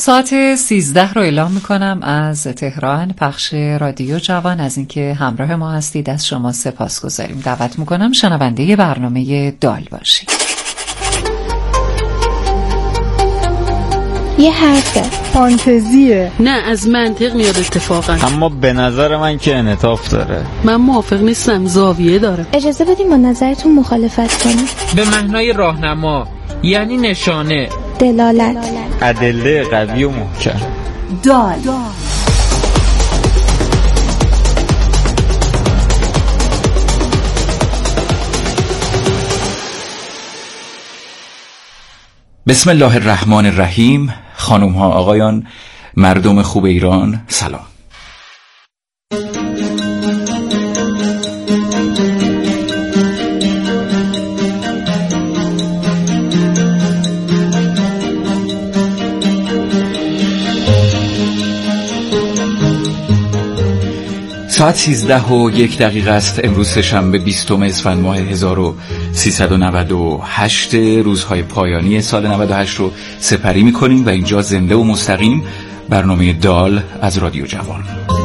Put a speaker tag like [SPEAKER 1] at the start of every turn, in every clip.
[SPEAKER 1] ساعت 13 رو اعلام میکنم از تهران، پخش رادیو جوان. از اینکه همراه ما هستید از شما سپاسگزاریم. دعوت میکنم شنونده برنامه دال باشید.
[SPEAKER 2] یه حرفه،
[SPEAKER 3] فانتزیه،
[SPEAKER 4] نه از منطق میاد اتفاقا،
[SPEAKER 5] اما به نظر من که انعطاف داره.
[SPEAKER 4] من موافق نیستم، زاویه داره.
[SPEAKER 2] اجازه بدیم با نظرتون مخالفت کنیم.
[SPEAKER 6] به معنای راهنما، یعنی نشانه،
[SPEAKER 2] دلالت،
[SPEAKER 5] ادله قوی و محکم.
[SPEAKER 1] دال.
[SPEAKER 7] بسم الله الرحمن الرحیم. خانم ها، آقایان، مردم خوب ایران، سلام. ساعت 13:01 است. امروز شنبه 20 اسفند ماه 1398. روزهای پایانی سال 98 رو سپری می‌کنیم و اینجا زنده و مستقیم برنامه دال از رادیو جوان.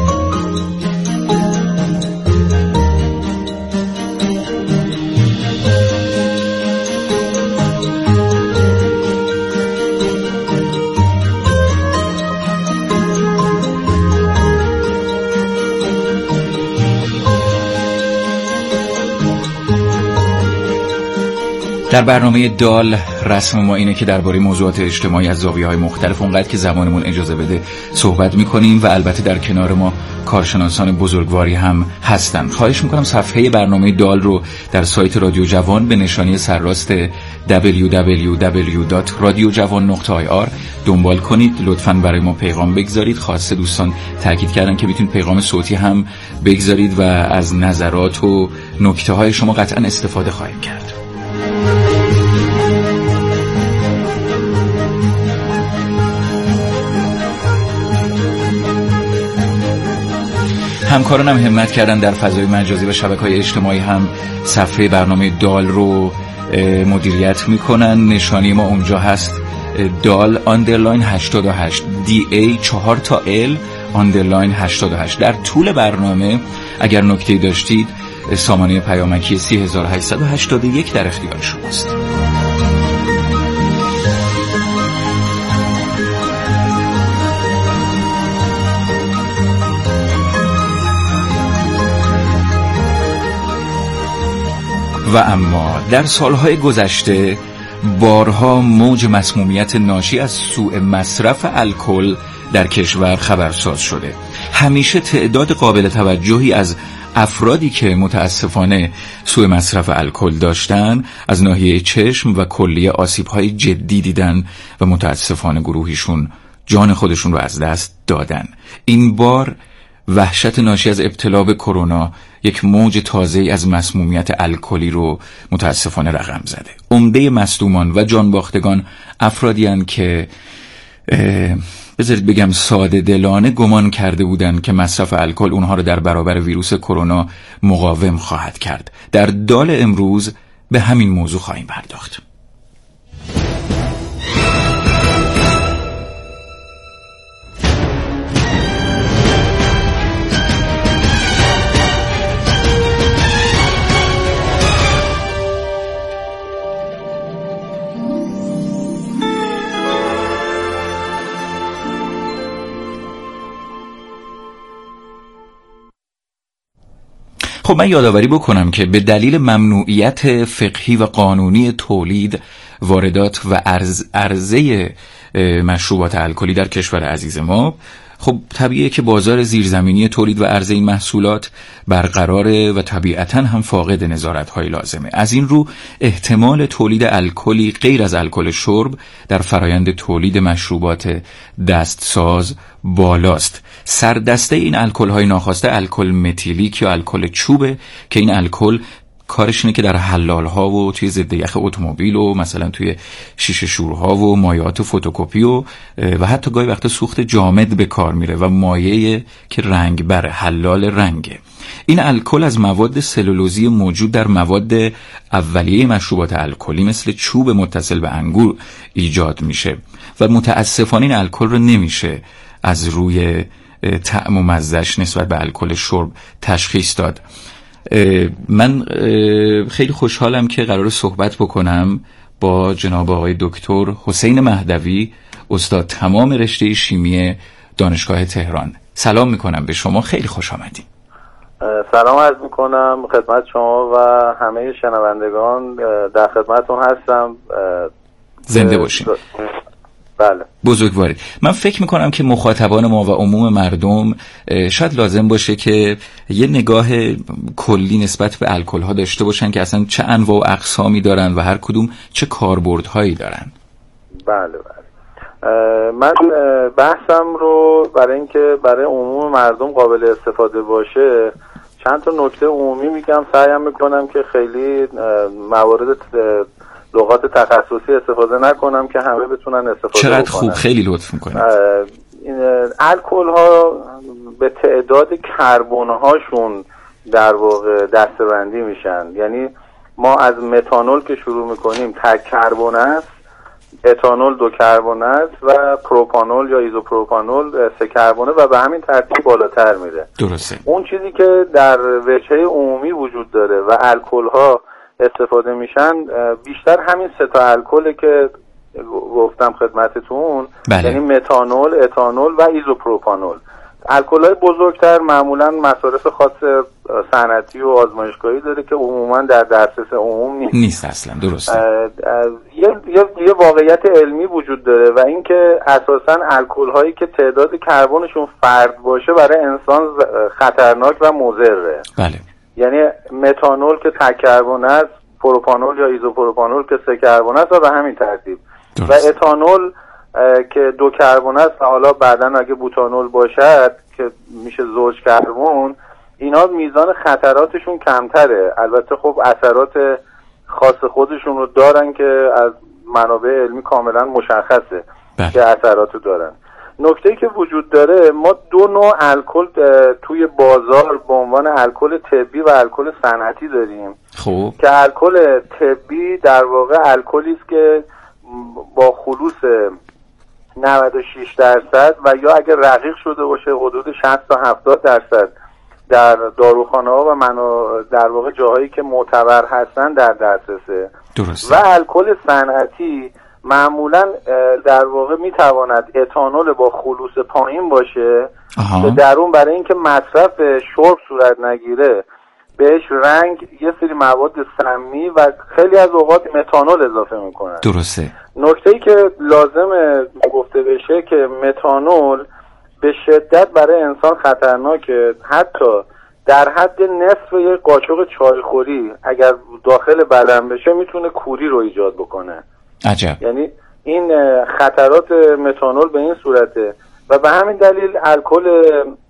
[SPEAKER 7] در برنامه دال رسم ما اینه که درباره موضوعات اجتماعی از زاویه‌های مختلف اونقدر که زمانمون اجازه بده صحبت می‌کنیم و البته در کنار ما کارشناسان بزرگواری هم هستن. خواهش می‌کنم صفحه برنامه دال رو در سایت رادیو جوان به نشانی سرراست www.radiojavan.ir دنبال کنید. لطفاً برای ما پیغام بگذارید. خاصه دوستان تاکید کردن که میتونید پیغام صوتی هم بگذارید و از نظرات و نکته‌های شما قطعاً استفاده خواهیم کرد. همکارانم همت کردن در فضای مجازی و شبکه‌های اجتماعی هم صفحه برنامه دال رو مدیریت میکنن. نشانی ما اونجا هست دال آندرلاین 88 DA 4 تا L آندرلاین 88. در طول برنامه اگر نکته‌ای داشتید سامانه پیامکی 3881 در اختیار شماست. و اما در سالهای گذشته بارها موج مسمومیت ناشی از سوء مصرف الکل در کشور خبرساز شده. همیشه تعداد قابل توجهی از افرادی که متاسفانه سوء مصرف الکل داشتن از ناحیه چشم و کلیه آسیب‌های جدی دیدن و متاسفانه گروهیشون جان خودشون رو از دست دادن. این بار وحشت ناشی از ابتلا به کرونا یک موج تازه‌ای از مسمومیت الکلی رو متاسفانه رقم زده. عمده مصدومان و جانباختگان افرادی هستند که بذارید بگم ساده دلانه گمان کرده بودند که مصرف الکل اونها رو در برابر ویروس کرونا مقاوم خواهد کرد. در دال امروز به همین موضوع خواهیم پرداخت. خب من یادآوری بکنم که به دلیل ممنوعیت فقهی و قانونی تولید، واردات و عرضه مشروبات الکلی در کشور عزیز ما، خب طبیعیه که بازار زیرزمینی تولید و عرضه این محصولات برقراره و طبیعتاً هم فاقد نظارت‌های لازمه. از این رو احتمال تولید الکلی غیر از الکل شرب در فرایند تولید مشروبات دستساز بالاست. سردسته این الکل‌های ناخواسته الکل متیلیک یا الکل چوبه که این الکل کارش اینه که در حلال‌ها و توی ضد یخ اتومبیل و مثلا توی شیشه شورها و مایعات فتوکپی و حتی گاهی وقتا سوخت جامد به کار میره و مایعی که رنگ بره، حلال رنگه. این الکل از مواد سلولوزی موجود در مواد اولیه مشروبات الکلی مثل چوب متصل به انگور ایجاد میشه و متاسفانه این الکل رو نمیشه از روی طعم و مزه‌اش نسبت به الکل شرب تشخیص داد. من خیلی خوشحالم که قرار صحبت بکنم با جناب آقای دکتر حسین مهدوی، استاد تمام رشته شیمی دانشگاه تهران. سلام میکنم به شما، خیلی خوش آمدید.
[SPEAKER 3] سلام عرض میکنم خدمت شما و همه شنوندگان، در خدمتون هستم.
[SPEAKER 7] زنده باشین.
[SPEAKER 3] بله.
[SPEAKER 7] بزرگوارید. من فکر میکنم که مخاطبان ما و عموم مردم شاید لازم باشه که یه نگاه کلی نسبت به الکل ها داشته باشن که اصلا چه انواع و اقسامی دارن و هر کدوم چه کاربردهایی دارن.
[SPEAKER 3] بله. من بحثم رو برای اینکه برای عموم مردم قابل استفاده باشه چند تا نکته عمومی میگم، سعیم میکنم که خیلی موارد لغات تخصصی استفاده نکنم که همه بتونن استفاده
[SPEAKER 7] چقدر
[SPEAKER 3] بکنن.
[SPEAKER 7] خوب، خیلی لطف میکنید.
[SPEAKER 3] الکل ها به تعداد کربن هاشون در واقع دسته‌بندی میشن. یعنی ما از متانول که شروع میکنیم تک کربن است، اتانول 2 کربن است و پروپانول یا ایزوپروپانول 3 کربنه و به همین ترتیب بالاتر میره.
[SPEAKER 7] درسته.
[SPEAKER 3] اون چیزی که در وجهه عمومی وجود داره و الکل ها استفاده میشن بیشتر همین 3 تا الکله که گفتم خدمتتون.
[SPEAKER 7] بله.
[SPEAKER 3] یعنی متانول، اتانول و ایزوپروپانول. الکل‌های بزرگتر معمولا مصارف خاص صنعتی و آزمایشگاهی داره که عموما در دسترس عموم نیست
[SPEAKER 7] اصلا. درسته.
[SPEAKER 3] یه واقعیت علمی وجود داره و اینکه اساساً الکل‌هایی که تعداد کربنشون فرد باشه برای انسان خطرناک و مضره.
[SPEAKER 7] بله.
[SPEAKER 3] یعنی متانول که تک کربن است، پروپانول یا ایزوپروپانول که 3 کربن است و به همین ترتیب. و اتانول که 2 کربن است و حالا بعداً اگه بوتانول باشد که میشه زوج کربن، اینا میزان خطراتشون کمتره. البته خب اثرات خاص خودشون رو دارن که از منابع علمی کاملا مشخصه که اثراتو دارن. نکته‌ای که وجود داره، ما 2 نوع الکل توی بازار به عنوان الکل طبی و الکل صنعتی داریم.
[SPEAKER 7] خب
[SPEAKER 3] که الکل طبی در واقع الکلی است که با خلوص 96% و یا اگر رقیق شده باشه حدود 60 تا 70% در داروخانه‌ها و در واقع جاهایی که معتبر هستن در دسترسه.
[SPEAKER 7] درسته.
[SPEAKER 3] و الکل صنعتی معمولا در واقع میتواند اتانول با خلوص پایین باشه که در اون برای اینکه مصرف شرب صورت نگیره بهش رنگ، یه سری مواد سمی و خیلی از اوقات متانول اضافه میکنن.
[SPEAKER 7] درسته.
[SPEAKER 3] نکته‌ای که لازمه گفته بشه که متانول به شدت برای انسان خطرناکه. حتی در حد نصف یک قاشق چایخوری اگر داخل بدن بشه میتونه کوری رو ایجاد بکنه.
[SPEAKER 7] عجب.
[SPEAKER 3] یعنی این خطرات متانول به این صورته و به همین دلیل الکل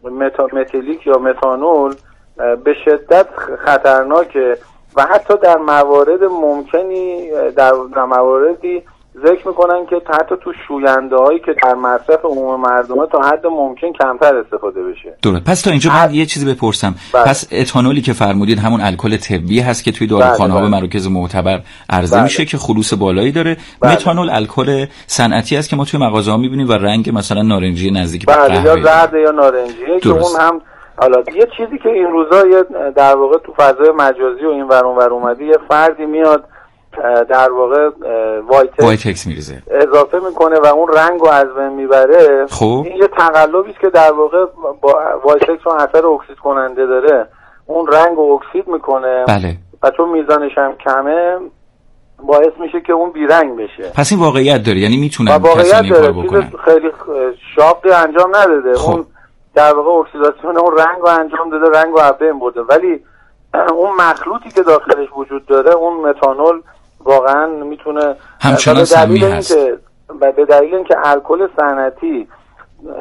[SPEAKER 3] متیلیک یا متانول به شدت خطرناکه و حتی در موارد ممکنی در مواردی ذکر میکنن که حتی تو شوینده هایی که در مصرف عموم مردمه تا حد ممکن کمتر استفاده بشه.
[SPEAKER 7] درست. پس تا اینجا من یه چیزی بپرسم.
[SPEAKER 3] بله.
[SPEAKER 7] پس اتانولی که فرمودید همون الکل طبی هست که توی داروخانه ها و مراکز معتبر عرضه میشه که خلوص بالایی داره. متانول الکل صنعتی است که ما توی مغازه ها میبینیم و رنگ مثلا نارنجی نزدیک به قهوه
[SPEAKER 3] یا زرد یا نارنجی که اون هم حالا یه چیزی که این روزا در واقع تو فضای مجازی و این ور اون ور اومده، یه فردی میاد در واقع
[SPEAKER 7] وایتکس میریزه
[SPEAKER 3] اضافه میکنه و اون رنگو از بین میبره.
[SPEAKER 7] خب
[SPEAKER 3] این یه تقلبی است که در واقع با وایتکس اون اثر اکسید کننده داره، اون رنگو اکسید میکنه.
[SPEAKER 7] بله.
[SPEAKER 3] و چون میزانش هم کمه باعث میشه که اون بیرنگ بشه.
[SPEAKER 7] پس این واقعیت داره، یعنی میتونن
[SPEAKER 3] کسانی
[SPEAKER 7] کار بکنن.
[SPEAKER 3] خیلی شاقی انجام نداده. خب. اون در واقع اکسیداسیون اون رنگو انجام داده، رنگو از بین برده، ولی اون مخلوطی که داخلش وجود داره اون متانول واقعا میتونه
[SPEAKER 7] همچنان سمی هست.
[SPEAKER 3] به دلیل اینکه الکل صنعتی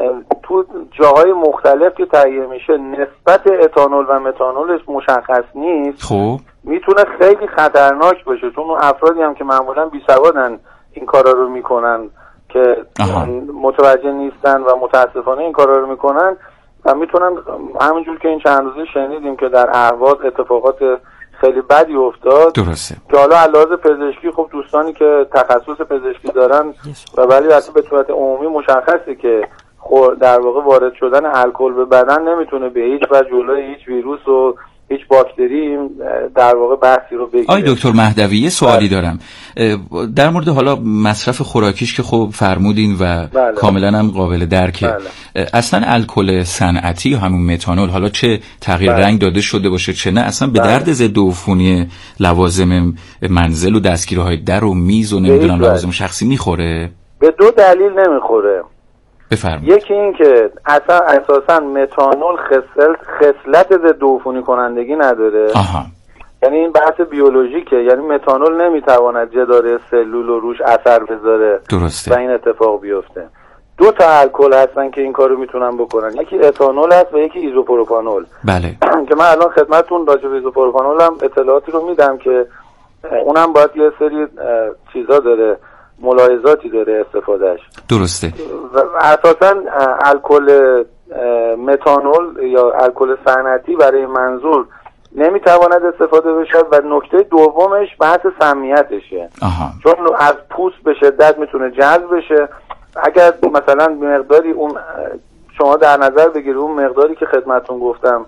[SPEAKER 3] تو جاهای مختلف که تهیه میشه نسبت اتانول و متانولش مشخص نیست،
[SPEAKER 7] خب
[SPEAKER 3] میتونه خیلی خطرناک باشه، چون اون افرادی هم که معمولا بی‌سوادن این کارا رو میکنن که متوجه نیستن و متاسفانه این کارا رو میکنن و میتونن همونجور که این چند روزه شنیدیم که در اهواز اتفاقات خیلی بدی افتاد.
[SPEAKER 7] درسته
[SPEAKER 3] که حالا علاوه پزشکی خب دوستانی که تخصص پزشکی دارن و ولی اصلا به صورت عمومی مشخصه که در واقع وارد شدن الکل به بدن نمیتونه به هیچ وجه جلوی هیچ ویروس و هیچ باکتری در واقع بحثی رو بگیره.
[SPEAKER 7] آی دکتر مهدوی یه سوالی دارم در مورد حالا مصرف خوراکیش که خب فرمودین و کاملا هم قابل درکه. اصلا الکل صنعتی یا همون متانول حالا چه تغییر رنگ داده شده باشه چه نه اصلا به درد ضد عفونی لوازم منزل و دستگیرهای در و میز و نمیدونم لوازم شخصی میخوره؟
[SPEAKER 3] به دو دلیل نمیخوره.
[SPEAKER 7] بفرمایید.
[SPEAKER 3] یکی این که اساسا متانول خصلت ضد عفونی کنندگی نداره. یعنی این بحث بیولوژیکه، یعنی متانول نمیتواند جدار سلول رو روش اثر بذاره.
[SPEAKER 7] درسته.
[SPEAKER 3] و این اتفاق بیفته. دو تا الکل هستن که این کارو میتونن بکنن، یکی اتانول هست و یکی ایزوپروپانول.
[SPEAKER 7] بله.
[SPEAKER 3] که من الان خدمتتون راجع به ایزوپروپانول هم اطلاعاتی رو میدم که اونم باید یه سری چیزا داره، ملاحظاتی داره استفادهش.
[SPEAKER 7] درسته.
[SPEAKER 3] اساساً الکل متانول یا الکل صنعتی برای منظور نمیتواند استفاده بشه و نکته دومش بحث سمیتشه. چون از پوست به شدت میتونه جذب بشه. اگر مثلا مقداری اون شما در نظر بگیرید اون مقداری که خدمتتون گفتم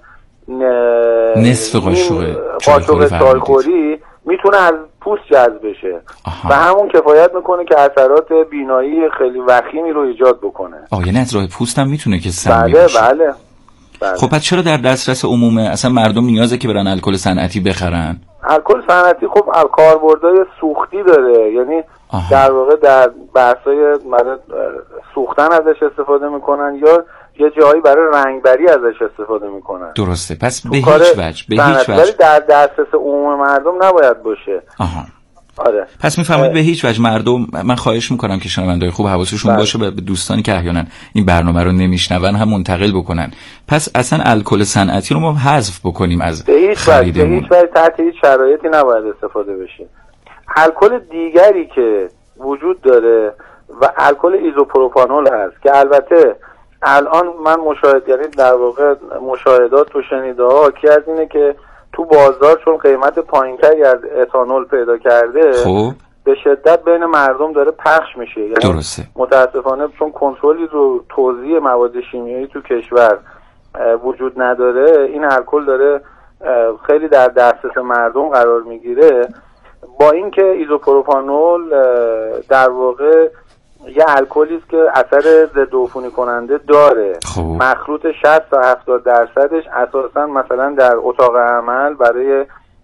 [SPEAKER 7] نصف
[SPEAKER 3] قاشق چایخوری میتونه از پوست جذب بشه و همون کفایت میکنه که اثرات بینایی خیلی وخیمی رو ایجاد بکنه.
[SPEAKER 7] یعنی از راه پوست هم میتونه که سمی باشه.
[SPEAKER 3] بله.
[SPEAKER 7] خب پس چرا در دسترس عمومه؟ اصلا مردم نیازه که برن الکل صنعتی بخرن؟
[SPEAKER 3] الکل صنعتی خب کاربردهای سوختی داره، یعنی در واقع در بحثای سوختن ازش استفاده میکنن یا یه جایی برای رنگبری ازش استفاده میکنن.
[SPEAKER 7] درسته. پس به هیچ وجه
[SPEAKER 3] ولی در دسترس عموم مردم نباید باشه. آره.
[SPEAKER 7] پس میفهمید به هیچ وجه مردم، من خواهش میکنم که شنونده‌های خوب حواسشون باشه به دوستانی که احیانا این برنامه رو نمیشنون هم منتقل بکنن. پس اصلا الکل صنعتی رو ما حذف بکنیم از خریدمون.
[SPEAKER 3] به هیچ وجه تحت هیچ شرایطی نباید استفاده بشه. الکل دیگری که وجود داره و الکل ایزوپروپانول هست که البته الان من یعنی در واقع مشاهدات و شنیده ها که از اینه که تو بازار چون قیمت پایینتری از اتانول پیدا کرده به شدت بین مردم داره پخش میشه. یعنی
[SPEAKER 7] درسته.
[SPEAKER 3] متاسفانه چون کنترلی رو توزیع مواد شیمیایی تو کشور وجود نداره، این الکل داره خیلی در دسترس مردم قرار میگیره. با اینکه ایزوپروپانول در واقع یه الکلی است که اثر ضد عفونی کننده داره. مخلوط 60 تا 70% اساسا مثلا در اتاق عمل برای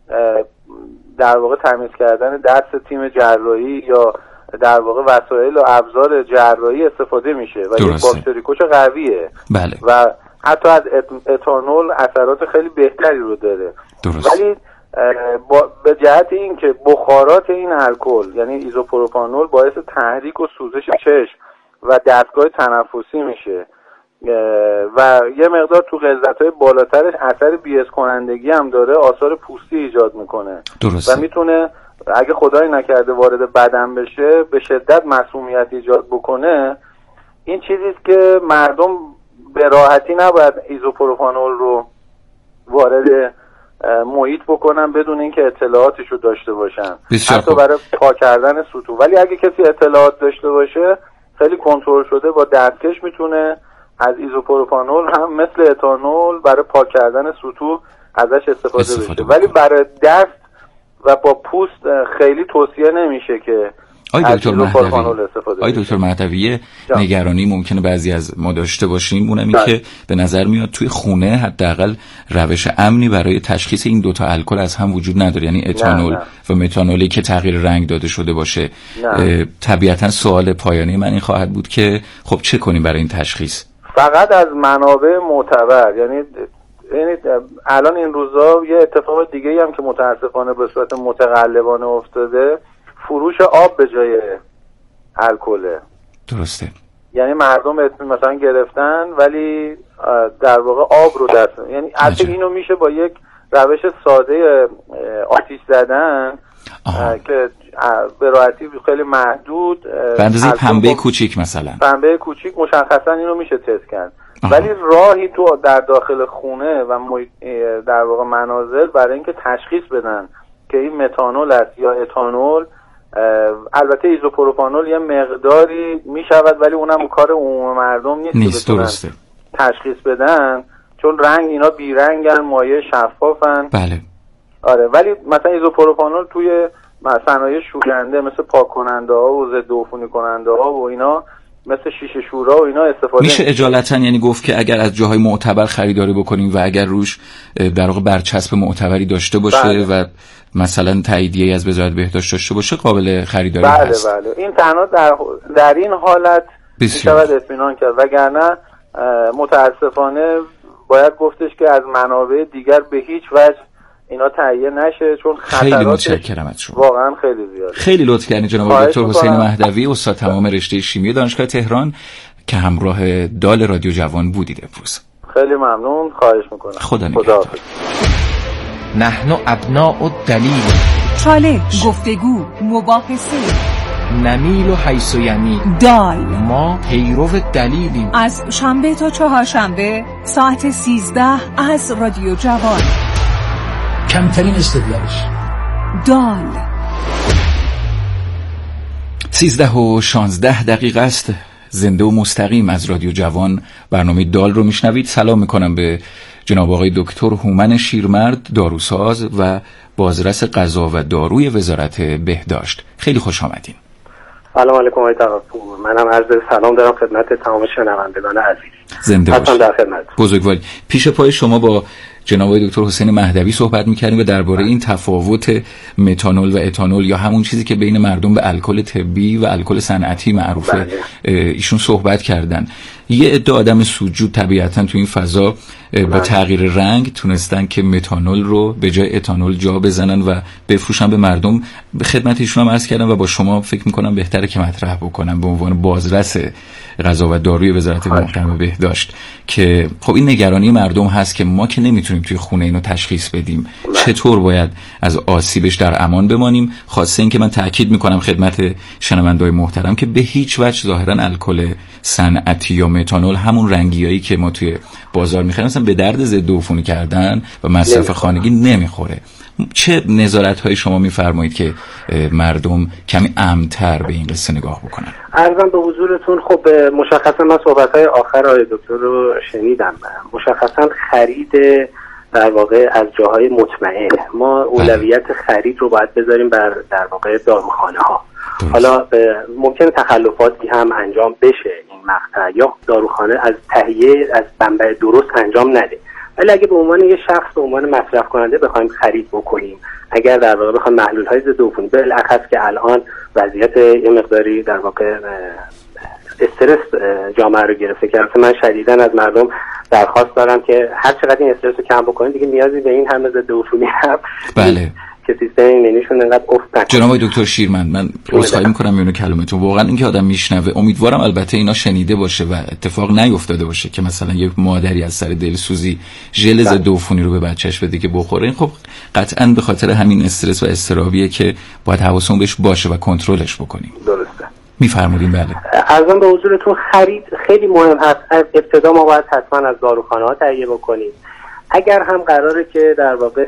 [SPEAKER 3] در واقع تمیز کردن دست تیم جراحی یا در واقع وسایل و ابزار جراحی استفاده میشه و یک باکتری کش قویه.
[SPEAKER 7] بله.
[SPEAKER 3] و حتی از اتانول اثرات خیلی بهتری رو داره. ولی به جهت این که بخارات این الکل یعنی ایزوپروپانول باعث تحریک و سوزش چشم و دستگاه تنفسی میشه و یه مقدار تو غلظت‌های بالاترش اثر بی‌اس کنندگی هم داره، آثار پوستی ایجاد میکنه.
[SPEAKER 7] درسته.
[SPEAKER 3] و میتونه اگه خدای نکرده وارد بدن بشه به شدت مسمومیت ایجاد بکنه. این چیزیست که مردم به راحتی نباید ایزوپروپانول رو وارد محیط بکنن بدون اینکه اطلاعاتش رو داشته باشن، حتی برای پاک کردن سطوح. ولی اگه کسی اطلاعات داشته باشه خیلی کنترل شده با دستکش میتونه از ایزوپروپانول هم مثل اتانول برای پاک کردن سطوح ازش استفاده بشه. ولی برای دست و با پوست خیلی توصیه نمیشه که
[SPEAKER 7] آی دکتر مهدوی نگرانی ممکنه بعضی از ما داشته باشیم، اونم این که به نظر میاد توی خونه حداقل روش امنی برای تشخیص این دوتا الکل از هم وجود نداره، یعنی اتانول و متانولی که تغییر رنگ داده شده باشه. طبیعتا سوال پایانی من این خواهد بود که خب چه کنیم برای این تشخیص؟
[SPEAKER 3] فقط از منابع معتبر. یعنی الان این روزا یه اتفاق دیگه هم که متاسفانه به صورت متقلبانه افتاده، فروش آب به جای الکله.
[SPEAKER 7] درسته.
[SPEAKER 3] یعنی مردم مثلا گرفتن ولی در واقع آب رو دست، یعنی اصلا اینو میشه با یک روش ساده آتیش زدن که به راحتی خیلی محدود
[SPEAKER 7] به اندازه پنبه کوچیک، مثلا
[SPEAKER 3] پنبه کوچیک مشخصا اینو میشه تست کرد. ولی راهی تو در داخل خونه و در واقع منازل برای اینکه تشخیص بدن که این متانول است یا اتانول، البته ایزوپروپانول یه مقداری میشود ولی اونم کار عموم مردم نیست
[SPEAKER 7] درسته
[SPEAKER 3] تشخیص بدن، چون رنگ اینا بیرنگن، مایع شفافن.
[SPEAKER 7] بله
[SPEAKER 3] آره، ولی مثلا ایزوپروپانول توی صنایع شوینده مثل پاک کننده ها و ضد عفونی کننده ها و اینا، مثل شیشه شورا و اینا استفاده
[SPEAKER 7] میشه اجالتا یعنی گفت که اگر از جاهای معتبر خریداری بکنیم و اگر روش در واقع برچسب معتبری داشته باشه
[SPEAKER 3] بله.
[SPEAKER 7] و مثلا تاییدیه از وزارت بهداشت داشته باشه قابل خریداری
[SPEAKER 3] بله
[SPEAKER 7] هست.
[SPEAKER 3] بله، این تنها در این حالت میشود اطمینان کرد، وگرنه متاسفانه باید گفتش که از منابع دیگر به هیچ وجه اینا تهیه نشه، چون
[SPEAKER 7] خیلی متشکرم از شما،
[SPEAKER 3] واقعا خیلی زیاده.
[SPEAKER 7] خیلی لطف کردین جناب دکتر حسین مهدوی، استاد تمام رشته شیمی دانشگاه تهران که همراه دال رادیو جوان بودید امروز.
[SPEAKER 3] خیلی ممنون، خواهش میکنم.
[SPEAKER 7] خدا نگهدار.
[SPEAKER 8] نحن ابناء الدلیل،
[SPEAKER 9] چالش، گفتگو، مباحثه،
[SPEAKER 8] نمیل و حیث و یمیل،
[SPEAKER 9] دال،
[SPEAKER 8] ما پیرو دلیلیم.
[SPEAKER 9] از شنبه تا چهارشنبه ساعت 13 از رادیو جوان.
[SPEAKER 10] کمترین استدلالش
[SPEAKER 9] دال.
[SPEAKER 7] 13:16 است. زنده و مستقیم از رادیو جوان برنامه دال رو میشنوید. سلام میکنم به جناب آقای دکتر هومن شیرمرد، داروساز و بازرس غذا و داروی وزارت بهداشت. خیلی خوش آمدین.
[SPEAKER 11] سلام علیکم آقای توکل. منم عرض سلام دارم خدمت تمام شنوندگان عزیز.
[SPEAKER 7] زنده باشید.
[SPEAKER 11] در خدمت.
[SPEAKER 7] بزرگواری. پیش پای شما با جناب آقای دکتر حسین مهدوی صحبت می‌کردیم و درباره این تفاوت متانول و اتانول یا همون چیزی که بین مردم به الکل طبی و الکل صنعتی معروفه ایشون صحبت کردن. یه عده آدم سودجو طبیعتاً تو این فضا با تغییر رنگ تونستن که متانول رو به جای اتانول جا بزنن و بفروشن به مردم. به خدمت ایشون هم عرض کردم و با شما فکر می‌کنم بهتره که مطرح بکنم به عنوان بازرس غذا و داروی وزارت محکمه بهداشت که خب این نگرانی مردم هست که ما که نمیتونیم توی خونه اینو تشخیص بدیم، چطور باید از آسیبش در امان بمانیم؟ خاصه این که من تاکید میکنم خدمت شنونده‌های محترم که به هیچ وجه ظاهرا الکل صنعتی یا متانول همون رنگیایی که ما توی بازار میخریم مثلا به درد ضد عفونی کردن و مصرف خانگی نمیخوره. چه نظارت‌هایی شما می‌فرمایید که مردم کمی امن‌تر به این قصه نگاه بکنن؟
[SPEAKER 11] عرضم به حضورتون خب مشخصا من صحبت‌های آخر آقای دکتر رو شنیدم. مشخصا خرید در واقع از جاهای مطمئن، ما اولویت خرید رو باید بذاریم بر در واقع داروخانه‌ها. حالا ممکنه تخلفاتی هم انجام بشه این مقطع یا داروخانه از تهیه از منبع درست انجام نده، ولی اگه به عنوان یه شخص به عنوان مصرف کننده بخوایم خرید بکنیم، اگر در واقع بخوایم محلول‌های ضد عفونی بالاخص که الان وضعیت یه مقداری در واقع استرس جامعه رو گرفته که من شدیداً از مردم درخواست دارم که هر چقدر این استرس رو کم بکنید دیگه نیازی به این همه ضد عفونی هم
[SPEAKER 7] بله
[SPEAKER 11] که سیستم ایمنیشون انقدر افت نکنه.
[SPEAKER 7] جناب دکتر شیرمرد، من عذرخواهی می‌کنم میونه کلمتون، واقعا اینکه آدم میشنوه، امیدوارم البته اینا شنیده باشه و اتفاق نیفتاده باشه که مثلا یک مادری از سر دلسوزی ژل ضد عفونی رو به بچه‌ش بده که بخوره. این خب قطعاً به خاطر همین استرس و اضطرابیه که باید حواسمون بهش باشه و کنترلش بکنیم.
[SPEAKER 11] درسته.
[SPEAKER 7] میفرمودین. بله.
[SPEAKER 11] عرضم به حضورتون خرید خیلی مهم هست. از ابتدا ما باید حتما از داروخانه‌ها تهیه بکنیم. اگر هم قراره که در واقع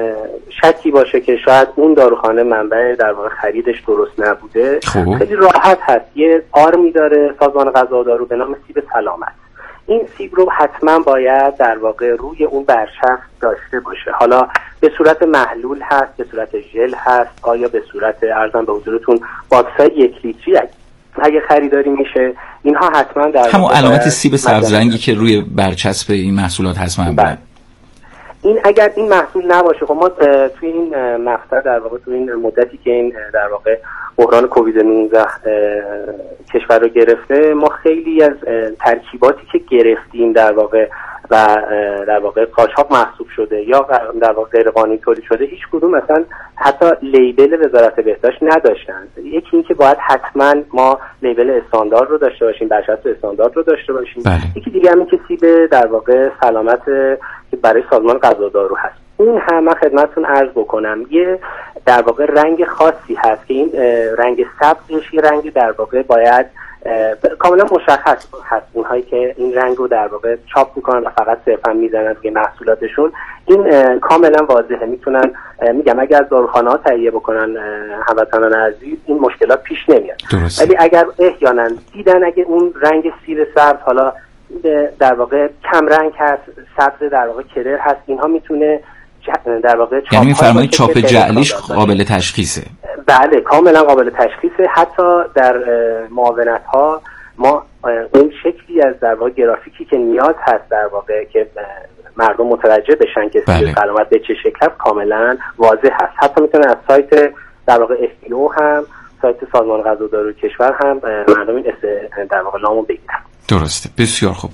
[SPEAKER 11] شکی باشه که شاید اون داروخانه منبع در واقع خریدش درست نبوده، خیلی راحت هست. یه آرمی داره سازمان غذا و دارو به نام سیب سلامت. این سیب رو حتما باید در واقع روی اون برچسب داشته باشه. حالا به صورت محلول هست، به صورت ژل هست، آیا به صورت ارزم به حضورتون باکسای 1 لیتری اگه خریداری میشه، اینها حتما در
[SPEAKER 7] همون علامت سیب سبزرنگی که روی برچسب این محصولات هست منبع.
[SPEAKER 11] این اگر این محصول نباشه، خب ما توی این مقطع در واقع توی این مدتی که این در واقع بحران کووید 19 کشور رو گرفته، ما خیلی از ترکیباتی که گرفتیم در واقع و در واقع قاچاق محسوب شده یا در واقع غیر قانونی تولید شده، هیچ کدوم مثلا حتی لیبل وزارت بهداشت نداشتن. یکی این که باید حتما ما لیبل استاندارد رو داشته باشیم، برچسب استاندارد رو داشته باشیم. یکی دیگه همین که سیب در واقع سلامت که برای سازمان غذا و دارو هست، این هم من خدمتتون عرض بکنم یه در واقع رنگ خاصی هست که این رنگ سبزش یه رنگ در واقع باید کاملا مشخص هست. اونهایی که این رنگ رو در واقع چاپ میکنن و فقط صرفا میزنن روی محصولاتشون، این کاملا واضحه. میتونن میگم اگر از داروخانه ها تهیه بکنن هموطنان عزیز این مشکلات پیش نمیاد. ولی اگر احیانا دیدن اگه اون رنگ سیب سبز حالا در واقع کم رنگ هست، سبز در واقع کرر هست، اینها میتونه در واقع چاپ،
[SPEAKER 7] یعنی میفرمایید چاپ جعلیش قابل تشخیصه؟
[SPEAKER 11] بله کاملا قابل تشخیصه. حتی در معاونت ها ما اون شکلی از در واقع گرافیکی که نیاز هست در واقع که مردم متوجه بشن که سلامت به چه شکل هست کاملا واضح هست. حتی میتونن از سایت در واقع FDO هم، سایت سازمان غذا و داروی کشور هم مردم این در واقع نامو بگیرن.
[SPEAKER 7] درسته، بسیار خوب.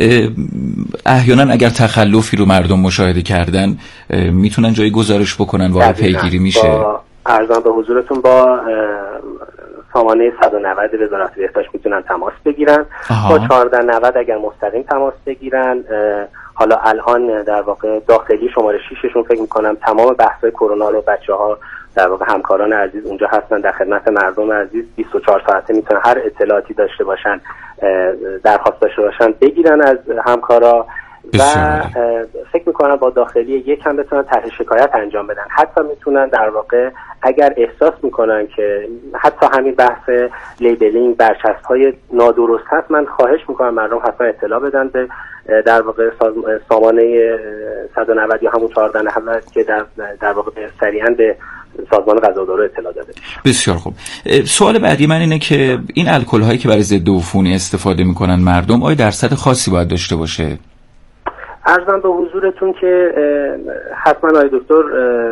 [SPEAKER 7] احیانا اگر تخلفی رو مردم مشاهده کردن میتونن جایی گزارش بکنن، وارد پیگیری میشه؟
[SPEAKER 11] ارزان به حضورتون با سامانه 190 وزارت بهداشت میتونن تماس بگیرن. با 1490 اگر مستقیم تماس بگیرن. حالا الان در واقع داخلی شماره 6شون فکر میکنم تمام بحث‌های کرونا رو بچه‌ها در واقع همکاران عزیز اونجا هستن، در خدمت مردم عزیز 24 ساعته میتونن هر اطلاعاتی داشته باشن، درخواست داشته باشن بگیرن از همکارا و فکر میکنم با داخلی یک هم بتونن طرح شکایت انجام بدن. حتی میتونن در واقع اگر احساس میکنن که حتی همین بحث لیبلینگ برچسب‌های نادرست هست، من خواهش میکنم مردم حتما اطلاع بدن به در واقع سامانه 190 یا همون 1490 که در واقع سریعا به سازمان غذا و دارو اطلاع داده.
[SPEAKER 7] بسیار خوب. سوال بعدی من اینه که این الکل هایی که برای ضد عفونی استفاده میکنن مردم، آیا درصد خاصی باید داشته باشه؟
[SPEAKER 11] عرضم به حضورتون که حتما آقای دکتر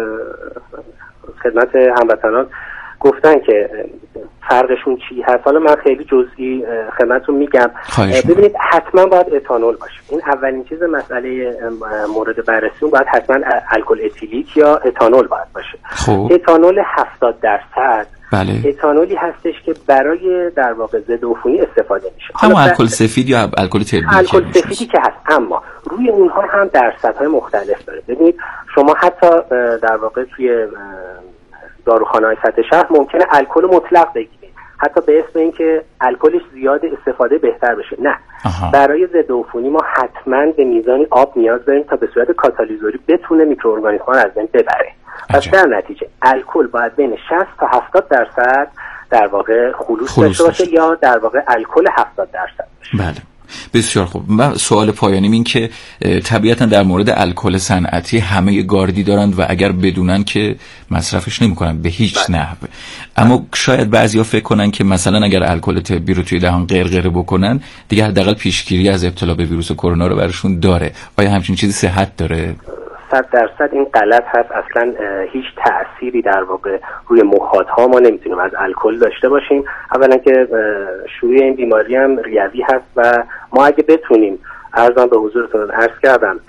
[SPEAKER 11] خدمت هموطنان گفتن که فرقشون چی هست. حالا من خیلی جزئی خدمتتون میگم. ببینید حتما باید اتانول باشه. این اولین چیز مسئله مورد بررسی باید حتما الکل اتیلیک یا اتانول باید باشه. اتانول 70%.
[SPEAKER 7] بله.
[SPEAKER 11] اتانولی هستش که برای در واقع ضد عفونی استفاده میشه.
[SPEAKER 7] اما الکل سفید یا الکل طبیعی؟
[SPEAKER 11] الکل سفیدی که هست، اما روی اونها هم درصدهای مختلف داره. ببینید شما حتی در واقع توی داروخانه‌های سطح شهر ممکنه الکل مطلق بگیرید، حتی به اسم اینکه الکلش زیاد استفاده بهتر بشه. نه، برای ضد عفونی ما حتما به میزانی آب نیاز داریم تا به صورت کاتالیزوری بتونه میکروارگانیسم‌ها رو از بین ببره. پس در نتیجه الکل باید بین 60 تا 70% در واقع خلوص داشته باشه یا در واقع الکل 70% باشه.
[SPEAKER 7] بله. بسیار خوب. من سوال پایانیم این که طبیعتا در مورد الکل صنعتی همه گاردی دارند و اگر بدونن که مصرفش نمی‌کنن به هیچ نحو. اما شاید بعضیا فکر کنن که مثلا اگر الکل طبی رو توی دهان قرقره بکنن دیگه حداقل پیشگیری از ابتلا به ویروس کرونا رو براشون داره. آیا همچین چیزی صحت داره؟
[SPEAKER 11] 100% این غلط هست. اصلا هیچ تأثیری در واقع روی مخاطها ما نمیتونیم از الکل داشته باشیم. اولا که شروع این بیماری هم ریوی هست و ما اگه بتونیم عرضم به حضورتون عرض کردم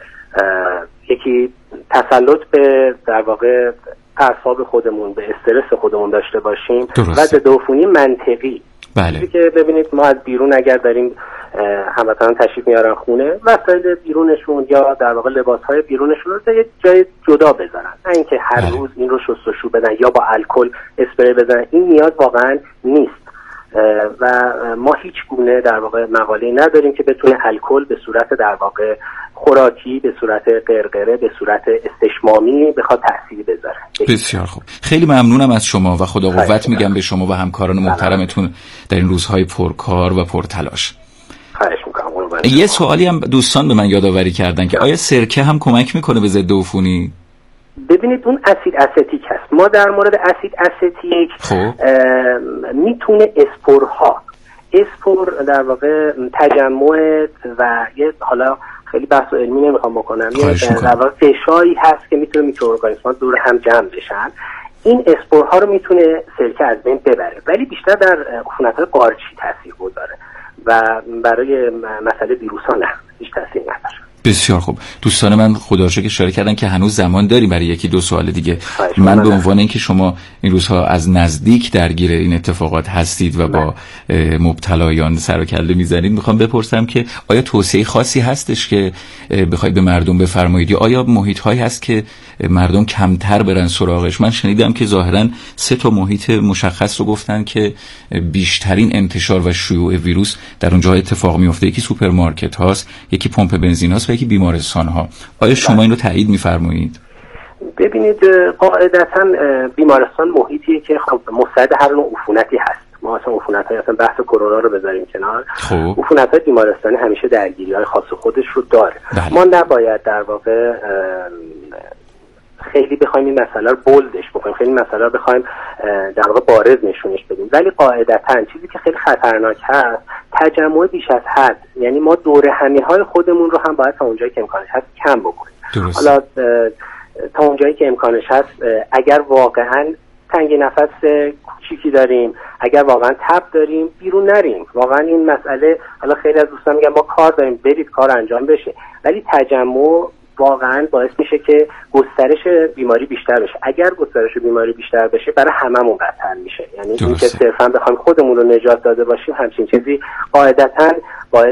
[SPEAKER 11] یکی تسلط به در واقع اعصاب خودمون، به استرس خودمون داشته باشیم و ضد عفونی منطقی.
[SPEAKER 7] بله.
[SPEAKER 11] که ببینید ما از بیرون اگر داریم هموطنان تشریف میارن خونه، وسایل بیرونشون یا در واقع لباسهای بیرونشون رو یه جای جدا بذارن، نه اینکه هر روز این رو شستشو بدن یا با الکل اسپری بزنن. این نیاز واقعا نیست و ما هیچ گونه در واقع مقاله‌ای نداریم که بتونه الکل به صورت در واقع خوراکی، به صورت قرقره، به صورت استشمامی بخواد تأثیری بذاره.
[SPEAKER 7] بسیار خوب. خیلی ممنونم از شما و خدا قوت میگم به شما و همکاران محترمتون در این روزهای پرکار و پرتلاش.
[SPEAKER 11] خواهش میکنم.
[SPEAKER 7] یه سوالی هم دوستان به من یادآوری کردن که آیا سرکه هم کمک میکنه به ضد عفونی؟
[SPEAKER 11] ببینید اون اسید استیک هست. ما در مورد اسید استیک میتونه اسپور در واقع تجمع و یه حالا خیلی بحث علمی نمیخوام بکنم، یه در واقع فشاری هست که میتونه میکروارگانیسم‌ها دور هم جمع بشن. این اسپورها رو میتونه سرکه از بین ببره، ولی بیشتر در عفونت‌های قارچی تاثیر گذاره و برای مسئله ویروس‌ها نه، هیچ تاثیر نداره.
[SPEAKER 7] بسیار خوب. دوستان من خدا رو شکر اشاره کردن که هنوز زمان داریم برای یکی دو سوال دیگه. من به عنوان اینکه شما این روزها از نزدیک درگیر این اتفاقات هستید و با مبتلایان سر و کله میزنید، میخوام بپرسم که آیا توصیه خاصی هستش که بخواید به مردم بفرمایید، یا آیا محیط هایی هست که مردم کمتر برن سراغش؟ من شنیدم که ظاهرا 3 محیط مشخص رو گفتن که بیشترین انتشار و شیوع ویروس در اونجا اتفاق میفته. یکی سوپرمارکت هاست، یکی پمپ بنزین هاست و یکی بیمارستان ها. آیا شما این رو تایید میفرمایید؟
[SPEAKER 11] ببینید، قاعدتا بیمارستان محیطیه که خب مستعد هر نوع عفونتی هست. ما اصلا عفونت‌های اصلا بحث کرونا رو بذاریم کنار، عفونت‌های بیمارستانی همیشه درگیری‌های خاص خودش رو داره. ما نباید در واقع خیلی بخوایم این مسئله رو بولدش بکنیم، خیلی مسئله رو بخوایم در واقع بارز نشونش بدیم، ولی قاعدتا چیزی که خیلی خطرناک هست تجمع بیش از حد. یعنی ما دوره همی‌های خودمون رو هم باید تا اونجایی که امکانش هست کم بکنیم. حالا تا اونجایی که امکانش هست اگر واقعا تنگی نفس کوچیکی داریم، اگر واقعا تب داریم، بیرون نریم. واقعا این مسئله، حالا خیلی از دوستان میگن ما کار داریم، برید کار انجام بشه، ولی تجمع واقعا باعث میشه که گسترش بیماری بیشتر بشه. اگر گسترش بیماری بیشتر بشه برای هممون بدتر میشه. یعنی اینکه صرفا بخوایم خودمون رو نجات داده باشیم، همچین چیزی قاعدتا باعث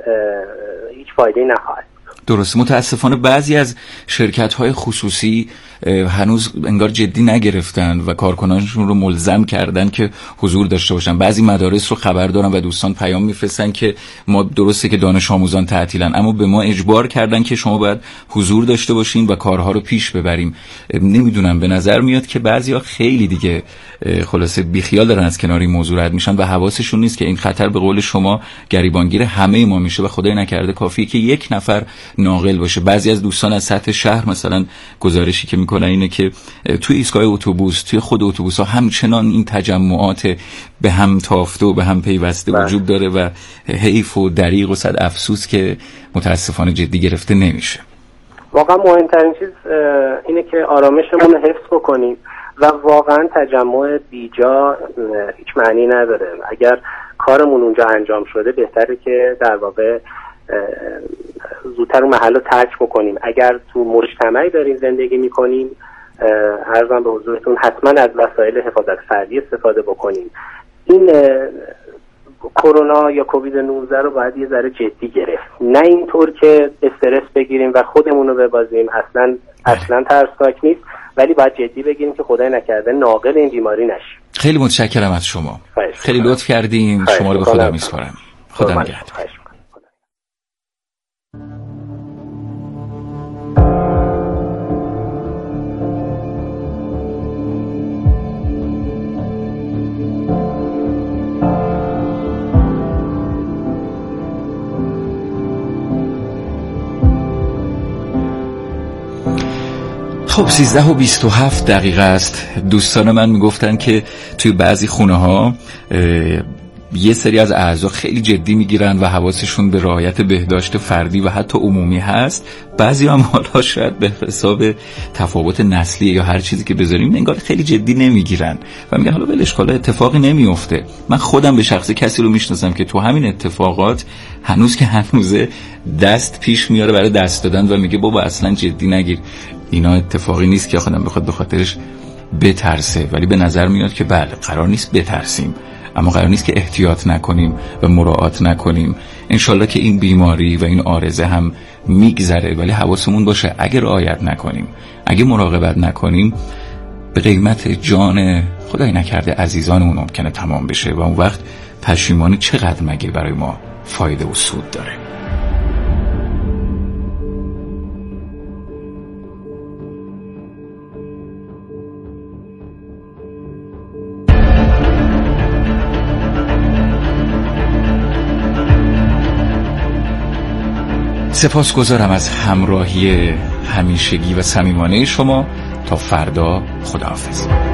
[SPEAKER 11] هیچ فایده‌ای نخواهد.
[SPEAKER 7] درسته. متاسفانه بعضی از شرکت‌های خصوصی هنوز انگار جدی نگرفتن و کارکنانشون رو ملزم کردن که حضور داشته باشن. بعضی مدارس رو خبر دارن و دوستان پیام میفرستن که ما درسته که دانش آموزان تعطیلن، اما به ما اجبار کردن که شما باید حضور داشته باشین و کارها رو پیش ببریم. نمیدونم، به نظر میاد که بعضیا خیلی دیگه خلاصه بیخیال دارن از کنار این موضوع رد میشن و حواسشون نیست که این خطر به قول شما گریبانگیر همه ما میشه و خدای نکرده کافیه که یک نفر ناقل باشه. بعضی از دوستان از سطح شهر مثلا گزارشی که میکنن اینه که توی ایستگاه اتوبوس، توی خود اتوبوس‌ها همچنان این تجمعات به هم تافته و به هم پیوسته وجود داره و حیف و دریغ و صد افسوس که متاسفانه جدی گرفته نمیشه.
[SPEAKER 11] واقعا مهمترین چیز اینه که آرامشمون رو حفظ بکنیم و واقعا تجمع بیجا هیچ معنی نداره. اگر کارمون اونجا انجام شده بهتره که در واقع زودتر اون محل رو ترک بکنیم. اگر تو مجتمعی داریم زندگی میکنیم، عرضم به حضورتون حتما از وسایل حفاظت فردی استفاده بکنیم. این کرونا یا کووید 19 رو باید یه ذره جدی گرفت، نه اینطور که استرس بگیریم و خودمون رو ببازیم. اصلا ترسناک نیست، ولی باید جدی بگیریم که خدای نکرده ناقل این بیماری نشیم.
[SPEAKER 7] خیلی متشکرم از شما، خیلی لطف کردیم. شما رو به خدا میسپارم. خدا نگهدار. خب 13:27 است. دوستان من میگفتن که توی بعضی خونه ها یه سری از اعضا خیلی جدی میگیرن و حواسشون به رعایت بهداشت فردی و حتی عمومی هست. بعضی هم حالا شاید به حساب تفاوت نسلی یا هر چیزی که بذاریم انگار خیلی جدی نمیگیرن و میگن حالا ولش کن، اتفاقی نمیفته. من خودم به شخصه کسی رو میشناسم که تو همین اتفاقات هنوز که هنوزه دست پیش میاره برای دست دادن و میگه بابا اصلا جدی نگیر، اینا اتفاقی نیست که خودم بخواد به خاطرش بترسه. ولی به نظر میاد که بله، قرار نیست بترسیم، اما قرار نیست که احتیاط نکنیم و مراعات نکنیم. انشالله که این بیماری و این عارضه هم میگذره، ولی حواسمون باشه اگه رعایت نکنیم، اگه مراقبت نکنیم، به قیمت جان خدای نکرده عزیزانمون ممکنه تمام بشه و اون وقت پشیمانی چقدر مگه برای ما فایده و سود داره. سپاسگزارم از همراهی همیشگی و صمیمانه شما. تا فردا، خداحافظ.